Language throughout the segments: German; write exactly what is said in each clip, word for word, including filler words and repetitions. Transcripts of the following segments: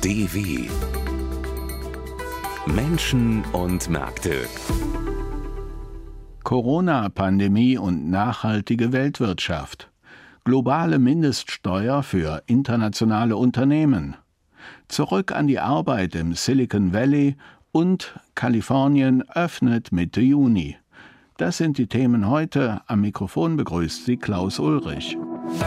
D W Menschen und Märkte. Corona-Pandemie und nachhaltige Weltwirtschaft. Globale Mindeststeuer für internationale Unternehmen. Zurück an die Arbeit im Silicon Valley und Kalifornien öffnet Mitte Juni. Das sind die Themen heute. Am Mikrofon begrüßt Sie Klaus Ulrich.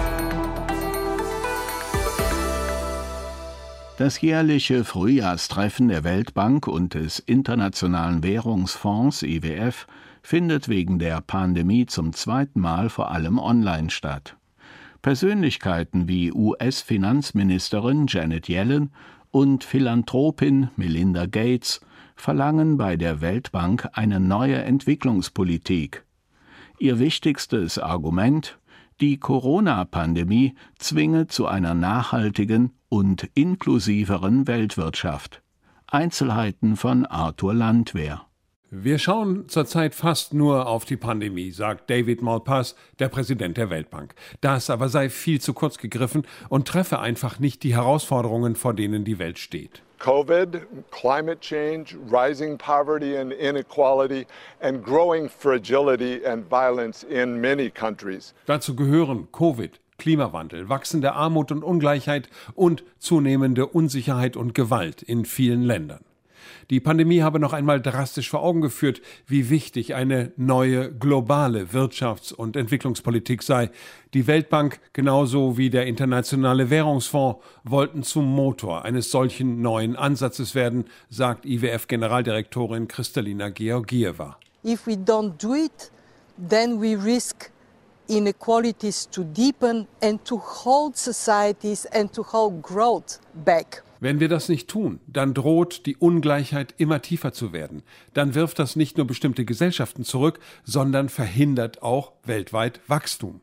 Das jährliche Frühjahrstreffen der Weltbank und des Internationalen Währungsfonds I W F findet wegen der Pandemie zum zweiten Mal vor allem online statt. Persönlichkeiten wie U S-Finanzministerin Janet Yellen und Philanthropin Melinda Gates verlangen bei der Weltbank eine neue Entwicklungspolitik. Ihr wichtigstes Argument: Die Corona-Pandemie zwinge zu einer nachhaltigen und inklusiveren Weltwirtschaft. Einzelheiten von Arthur Landwehr. Wir schauen zurzeit fast nur auf die Pandemie, sagt David Malpass, der Präsident der Weltbank. Das aber sei viel zu kurz gegriffen und treffe einfach nicht die Herausforderungen, vor denen die Welt steht. COVID, climate change, rising poverty and inequality and growing fragility and violence in many countries. Dazu gehören Covid, Klimawandel, wachsende Armut und Ungleichheit und zunehmende Unsicherheit und Gewalt in vielen Ländern. Die Pandemie habe noch einmal drastisch vor Augen geführt, wie wichtig eine neue globale Wirtschafts- und Entwicklungspolitik sei. Die Weltbank genauso wie der Internationale Währungsfonds wollten zum Motor eines solchen neuen Ansatzes werden, sagt I W F-Generaldirektorin Kristalina Georgieva. If we don't do it, then we risk inequalities to deepen and to hold societies and to hold growth back. Wenn wir das nicht tun, dann droht die Ungleichheit immer tiefer zu werden. Dann wirft das nicht nur bestimmte Gesellschaften zurück, sondern verhindert auch weltweit Wachstum.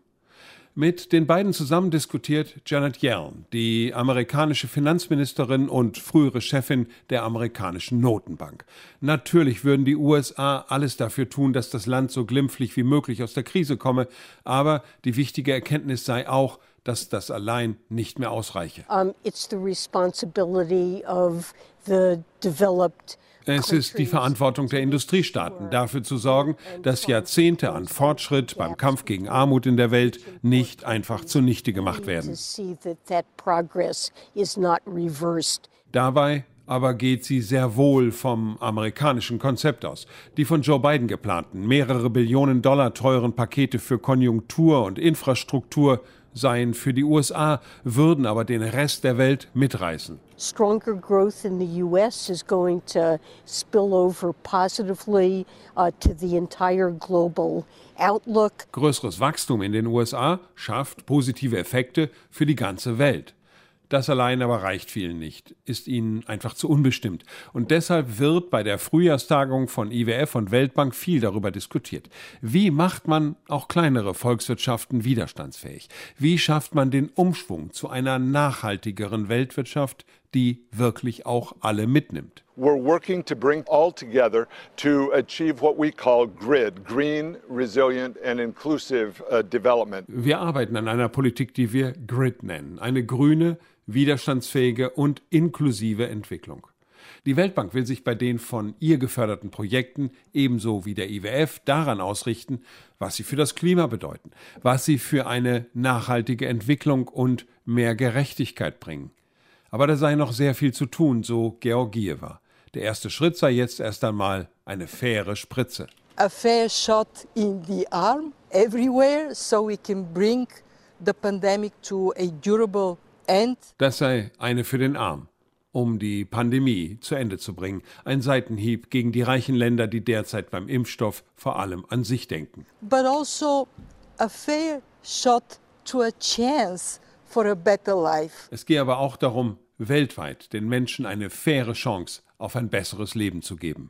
Mit den beiden zusammen diskutiert Janet Yellen, die amerikanische Finanzministerin und frühere Chefin der amerikanischen Notenbank. Natürlich würden die U S A alles dafür tun, dass das Land so glimpflich wie möglich aus der Krise komme, aber die wichtige Erkenntnis sei auch, dass das allein nicht mehr ausreiche. Um, it's the responsibility of the developed Es ist die Verantwortung der Industriestaaten, dafür zu sorgen, dass Jahrzehnte an Fortschritt beim Kampf gegen Armut in der Welt nicht einfach zunichte gemacht werden. Dabei aber geht sie sehr wohl vom amerikanischen Konzept aus. Die von Joe Biden geplanten, mehrere Billionen Dollar teuren Pakete für Konjunktur und Infrastruktur seien für die U S A, würden aber den Rest der Welt mitreißen. Stronger growth in the U S is going to spill over positively uh, to the entire global outlook. Größeres Wachstum in den U S A schafft positive Effekte für die ganze Welt. Das allein aber reicht vielen nicht, ist ihnen einfach zu unbestimmt. Und deshalb wird bei der Frühjahrstagung von I W F und Weltbank viel darüber diskutiert. Wie macht man auch kleinere Volkswirtschaften widerstandsfähig? Wie schafft man den Umschwung zu einer nachhaltigeren Weltwirtschaft, die wirklich auch alle mitnimmt? We're working to bring all together to achieve what we call GRID, Green, Resilient and Inclusive uh, Development. Wir arbeiten an einer Politik, die wir GRID nennen, eine grüne, widerstandsfähige und inklusive Entwicklung. Die Weltbank will sich bei den von ihr geförderten Projekten ebenso wie der I W F daran ausrichten, was sie für das Klima bedeuten, was sie für eine nachhaltige Entwicklung und mehr Gerechtigkeit bringen. Aber da sei noch sehr viel zu tun, so Georgieva. Der erste Schritt sei jetzt erst einmal eine faire Spritze. A fair shot in the arm everywhere so we can bring the pandemic to a durable end. Das sei eine für den Arm, um die Pandemie zu Ende zu bringen. Ein Seitenhieb gegen die reichen Länder, die derzeit beim Impfstoff vor allem an sich denken. But also a fair shot to a chance for a better life. Es gehe aber auch darum, weltweit den Menschen eine faire Chance auf ein besseres Leben zu geben.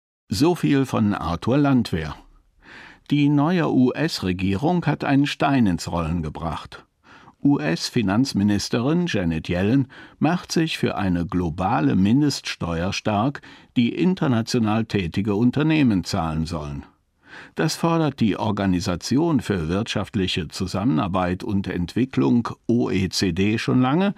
So viel von Arthur Landwehr. Die neue U S-Regierung hat einen Stein ins Rollen gebracht. U S-Finanzministerin Janet Yellen macht sich für eine globale Mindeststeuer stark, die international tätige Unternehmen zahlen sollen. Das fordert die Organisation für wirtschaftliche Zusammenarbeit und Entwicklung O E C D schon lange.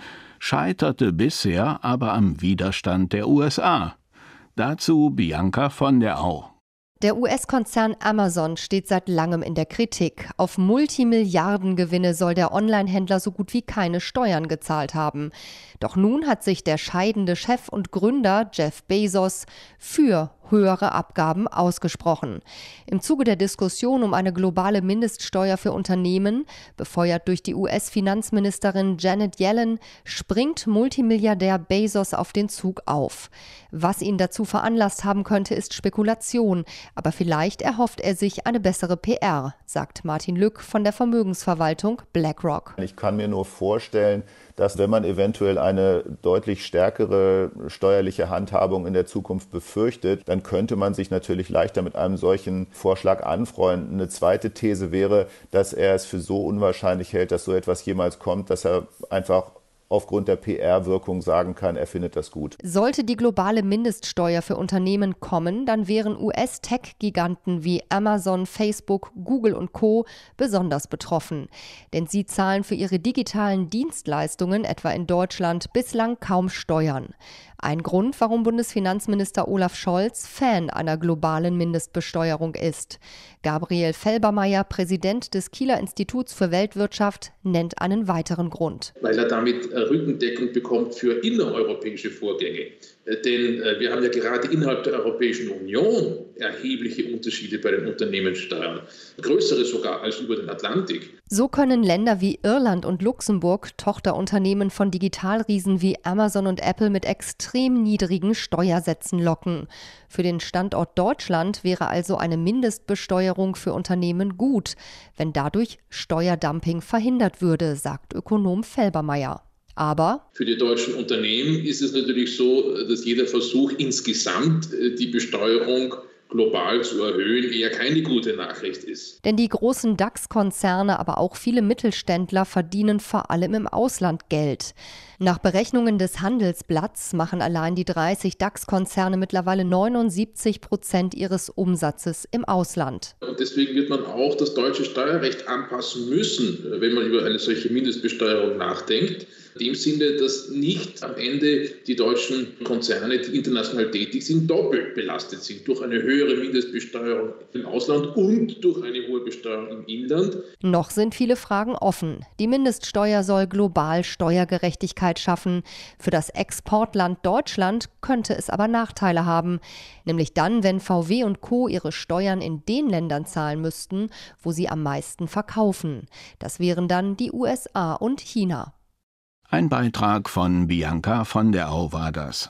scheiterte bisher aber am Widerstand der U S A. Dazu Bianca von der Au. Der U S-Konzern Amazon steht seit langem in der Kritik. Auf Multimilliardengewinne soll der Online-Händler so gut wie keine Steuern gezahlt haben. Doch nun hat sich der scheidende Chef und Gründer Jeff Bezos für höhere Abgaben ausgesprochen. Im Zuge der Diskussion um eine globale Mindeststeuer für Unternehmen, befeuert durch die U S-Finanzministerin Janet Yellen, springt Multimilliardär Bezos auf den Zug auf. Was ihn dazu veranlasst haben könnte, ist Spekulation. Aber vielleicht erhofft er sich eine bessere P R, sagt Martin Lück von der Vermögensverwaltung BlackRock. Ich kann mir nur vorstellen, dass wenn man eventuell eine deutlich stärkere steuerliche Handhabung in der Zukunft befürchtet, dann könnte man sich natürlich leichter mit einem solchen Vorschlag anfreunden. Eine zweite These wäre, dass er es für so unwahrscheinlich hält, dass so etwas jemals kommt, dass er einfach aufgrund der P R-Wirkung sagen kann, er findet das gut. Sollte die globale Mindeststeuer für Unternehmen kommen, dann wären U S-Tech-Giganten wie Amazon, Facebook, Google und Co. besonders betroffen. Denn sie zahlen für ihre digitalen Dienstleistungen, etwa in Deutschland, bislang kaum Steuern. Ein Grund, warum Bundesfinanzminister Olaf Scholz Fan einer globalen Mindestbesteuerung ist. Gabriel Felbermayr, Präsident des Kieler Instituts für Weltwirtschaft, nennt einen weiteren Grund. Weil er damit Rückendeckung bekommt für innereuropäische Vorgänge. Denn wir haben ja gerade innerhalb der Europäischen Union erhebliche Unterschiede bei den Unternehmenssteuern. Größere sogar als über den Atlantik. So können Länder wie Irland und Luxemburg Tochterunternehmen von Digitalriesen wie Amazon und Apple mit extrem niedrigen Steuersätzen locken. Für den Standort Deutschland wäre also eine Mindestbesteuerung für Unternehmen gut, wenn dadurch Steuerdumping verhindert würde, sagt Ökonom Felbermayr. Aber für die deutschen Unternehmen ist es natürlich so, dass jeder Versuch, insgesamt die Besteuerung global zu erhöhen, eher keine gute Nachricht ist. Denn die großen DAX-Konzerne, aber auch viele Mittelständler verdienen vor allem im Ausland Geld. Nach Berechnungen des Handelsblatts machen allein die dreißig DAX-Konzerne mittlerweile neunundsiebzig Prozent ihres Umsatzes im Ausland. Und deswegen wird man auch das deutsche Steuerrecht anpassen müssen, wenn man über eine solche Mindestbesteuerung nachdenkt. In dem Sinne, dass nicht am Ende die deutschen Konzerne, die international tätig sind, doppelt belastet sind durch eine höhere Mindestbesteuerung im Ausland und durch eine hohe Besteuerung im Inland. Noch sind viele Fragen offen. Die Mindeststeuer soll global Steuergerechtigkeit schaffen. Für das Exportland Deutschland könnte es aber Nachteile haben. Nämlich dann, wenn V W und Co. ihre Steuern in den Ländern zahlen müssten, wo sie am meisten verkaufen. Das wären dann die U S A und China. Ein Beitrag von Bianca von der Au war das.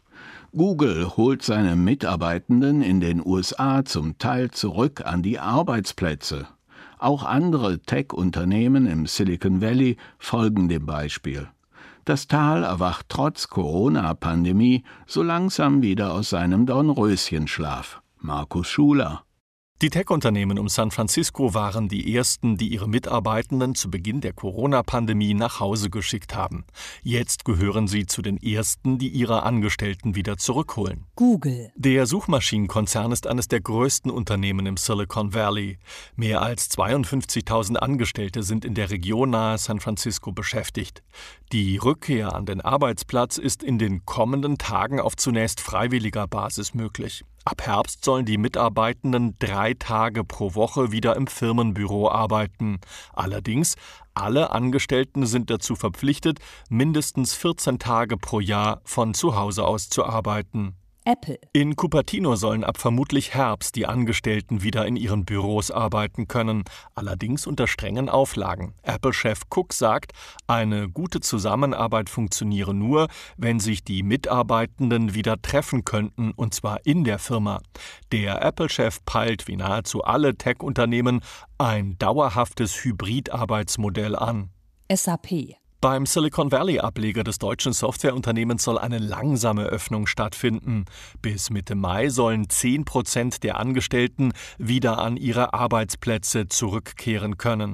Google holt seine Mitarbeitenden in den U S A zum Teil zurück an die Arbeitsplätze. Auch andere Tech-Unternehmen im Silicon Valley folgen dem Beispiel. Das Tal erwacht trotz Corona-Pandemie so langsam wieder aus seinem Dornröschenschlaf. Markus Schuler. Die Tech-Unternehmen um San Francisco waren die ersten, die ihre Mitarbeitenden zu Beginn der Corona-Pandemie nach Hause geschickt haben. Jetzt gehören sie zu den ersten, die ihre Angestellten wieder zurückholen. Google. Der Suchmaschinenkonzern ist eines der größten Unternehmen im Silicon Valley. Mehr als zweiundfünfzigtausend Angestellte sind in der Region nahe San Francisco beschäftigt. Die Rückkehr an den Arbeitsplatz ist in den kommenden Tagen auf zunächst freiwilliger Basis möglich. Ab Herbst sollen die Mitarbeitenden drei Tage pro Woche wieder im Firmenbüro arbeiten. Allerdings, alle Angestellten sind dazu verpflichtet, mindestens vierzehn Tage pro Jahr von zu Hause aus zu arbeiten. Apple. In Cupertino sollen ab vermutlich Herbst die Angestellten wieder in ihren Büros arbeiten können, allerdings unter strengen Auflagen. Apple-Chef Cook sagt, eine gute Zusammenarbeit funktioniere nur, wenn sich die Mitarbeitenden wieder treffen könnten, und zwar in der Firma. Der Apple-Chef peilt wie nahezu alle Tech-Unternehmen ein dauerhaftes Hybrid-Arbeitsmodell an. S A P. Beim Silicon Valley-Ableger des deutschen Softwareunternehmens soll eine langsame Öffnung stattfinden. Bis Mitte Mai sollen zehn Prozent der Angestellten wieder an ihre Arbeitsplätze zurückkehren können.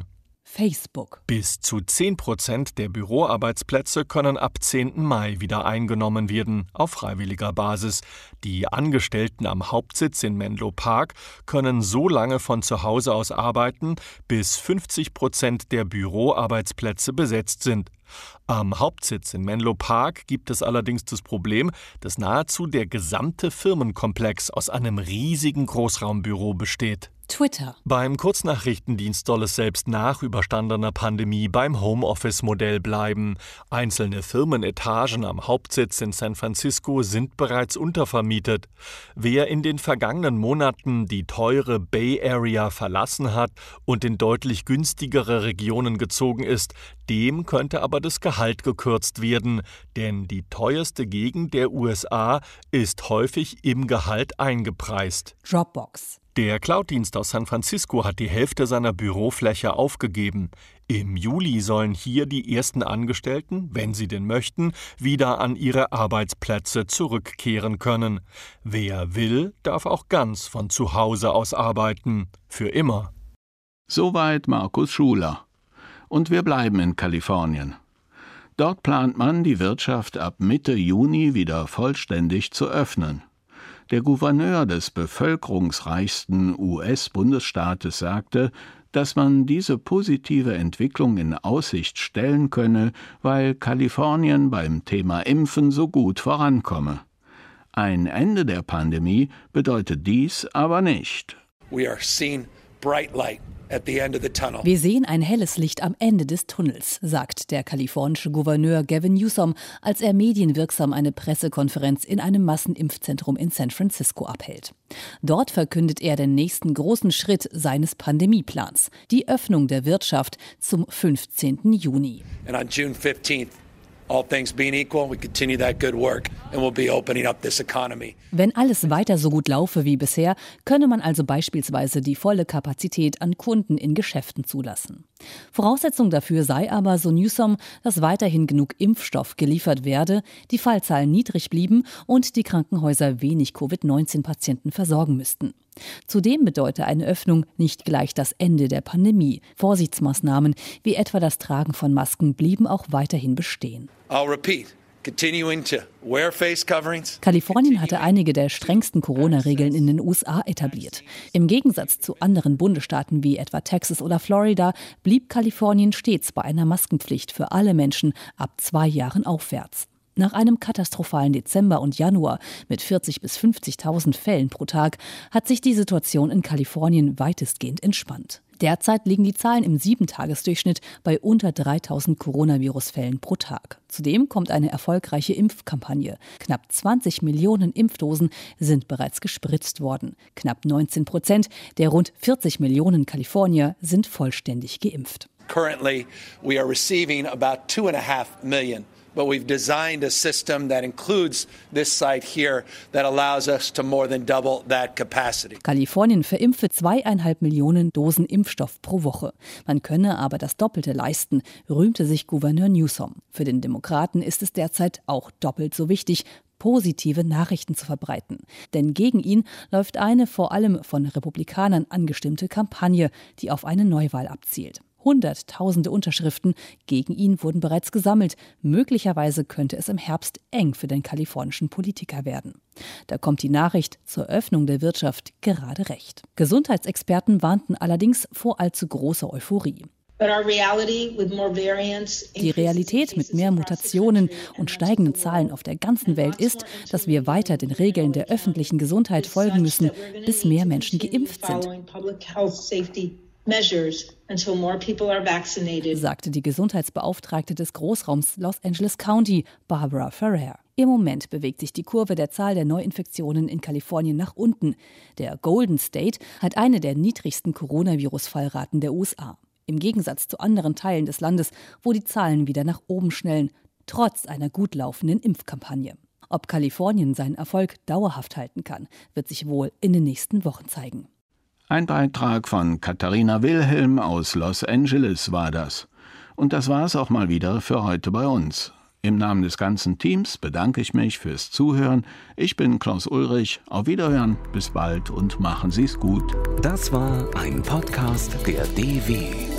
Facebook. Bis zu zehn Prozent der Büroarbeitsplätze können ab zehnten Mai wieder eingenommen werden, auf freiwilliger Basis. Die Angestellten am Hauptsitz in Menlo Park können so lange von zu Hause aus arbeiten, bis fünfzig Prozent der Büroarbeitsplätze besetzt sind. Am Hauptsitz in Menlo Park gibt es allerdings das Problem, dass nahezu der gesamte Firmenkomplex aus einem riesigen Großraumbüro besteht. Twitter. Beim Kurznachrichtendienst soll es selbst nach überstandener Pandemie beim Homeoffice-Modell bleiben. Einzelne Firmenetagen am Hauptsitz in San Francisco sind bereits untervermietet. Wer in den vergangenen Monaten die teure Bay Area verlassen hat und in deutlich günstigere Regionen gezogen ist, dem könnte aber das Gehalt gekürzt werden, denn die teuerste Gegend der U S A ist häufig im Gehalt eingepreist. Dropbox. Der Cloud-Dienst aus San Francisco hat die Hälfte seiner Bürofläche aufgegeben. Im Juli sollen hier die ersten Angestellten, wenn sie denn möchten, wieder an ihre Arbeitsplätze zurückkehren können. Wer will, darf auch ganz von zu Hause aus arbeiten. Für immer. Soweit Markus Schuler. Und wir bleiben in Kalifornien. Dort plant man, die Wirtschaft ab Mitte Juni wieder vollständig zu öffnen. Der Gouverneur des bevölkerungsreichsten U S-Bundesstaates sagte, dass man diese positive Entwicklung in Aussicht stellen könne, weil Kalifornien beim Thema Impfen so gut vorankomme. Ein Ende der Pandemie bedeutet dies aber nicht. We are seeing bright light. Wir sehen ein helles Licht am Ende des Tunnels, sagt der kalifornische Gouverneur Gavin Newsom, als er medienwirksam eine Pressekonferenz in einem Massenimpfzentrum in San Francisco abhält. Dort verkündet er den nächsten großen Schritt seines Pandemieplans, die Öffnung der Wirtschaft zum fünfzehnten Juni. And on June fifteenth, all things being equal, we continue that good work and we'll be opening up this economy. Wenn alles weiter so gut laufe wie bisher, könne man also beispielsweise die volle Kapazität an Kunden in Geschäften zulassen. Voraussetzung dafür sei aber, so Newsom, dass weiterhin genug Impfstoff geliefert werde, die Fallzahlen niedrig blieben und die Krankenhäuser wenig Covid neunzehn Patienten versorgen müssten. Zudem bedeute eine Öffnung nicht gleich das Ende der Pandemie. Vorsichtsmaßnahmen wie etwa das Tragen von Masken blieben auch weiterhin bestehen. I'll repeat. Continuing to wear face coverings. Kalifornien hatte einige der strengsten Corona-Regeln in den U S A etabliert. Im Gegensatz zu anderen Bundesstaaten wie etwa Texas oder Florida blieb Kalifornien stets bei einer Maskenpflicht für alle Menschen ab zwei Jahren aufwärts. Nach einem katastrophalen Dezember und Januar mit vierzigtausend bis fünfzigtausend Fällen pro Tag hat sich die Situation in Kalifornien weitestgehend entspannt. Derzeit liegen die Zahlen im Sieben-Tages-Durchschnitt bei unter dreitausend Coronavirus-Fällen pro Tag. Zudem kommt eine erfolgreiche Impfkampagne. Knapp zwanzig Millionen Impfdosen sind bereits gespritzt worden. Knapp neunzehn Prozent der rund vierzig Millionen Kalifornier sind vollständig geimpft. Currently, we are receiving about two and a half million. But we've designed a system that includes this site here that allows us to more than double that capacity. Kalifornien verimpfe zweieinhalb Millionen Dosen Impfstoff pro Woche. Man könne aber das Doppelte leisten, rühmte sich Gouverneur Newsom. Für den Demokraten ist es derzeit auch doppelt so wichtig, positive Nachrichten zu verbreiten. Denn gegen ihn läuft eine vor allem von Republikanern angestimmte Kampagne, die auf eine Neuwahl abzielt. Hunderttausende Unterschriften gegen ihn wurden bereits gesammelt. Möglicherweise könnte es im Herbst eng für den kalifornischen Politiker werden. Da kommt die Nachricht zur Öffnung der Wirtschaft gerade recht. Gesundheitsexperten warnten allerdings vor allzu großer Euphorie. Die Realität mit mehr Mutationen und steigenden Zahlen auf der ganzen Welt ist, dass wir weiter den Regeln der öffentlichen Gesundheit folgen müssen, bis mehr Menschen geimpft sind, sagte die Gesundheitsbeauftragte des Großraums Los Angeles County, Barbara Ferrer. Im Moment bewegt sich die Kurve der Zahl der Neuinfektionen in Kalifornien nach unten. Der Golden State hat eine der niedrigsten Coronavirus-Fallraten der U S A. Im Gegensatz zu anderen Teilen des Landes, wo die Zahlen wieder nach oben schnellen, trotz einer gut laufenden Impfkampagne. Ob Kalifornien seinen Erfolg dauerhaft halten kann, wird sich wohl in den nächsten Wochen zeigen. Ein Beitrag von Katharina Wilhelm aus Los Angeles war das. Und das war es auch mal wieder für heute bei uns. Im Namen des ganzen Teams bedanke ich mich fürs Zuhören. Ich bin Klaus Ulrich. Auf Wiederhören, bis bald und machen Sie's gut. Das war ein Podcast der D W.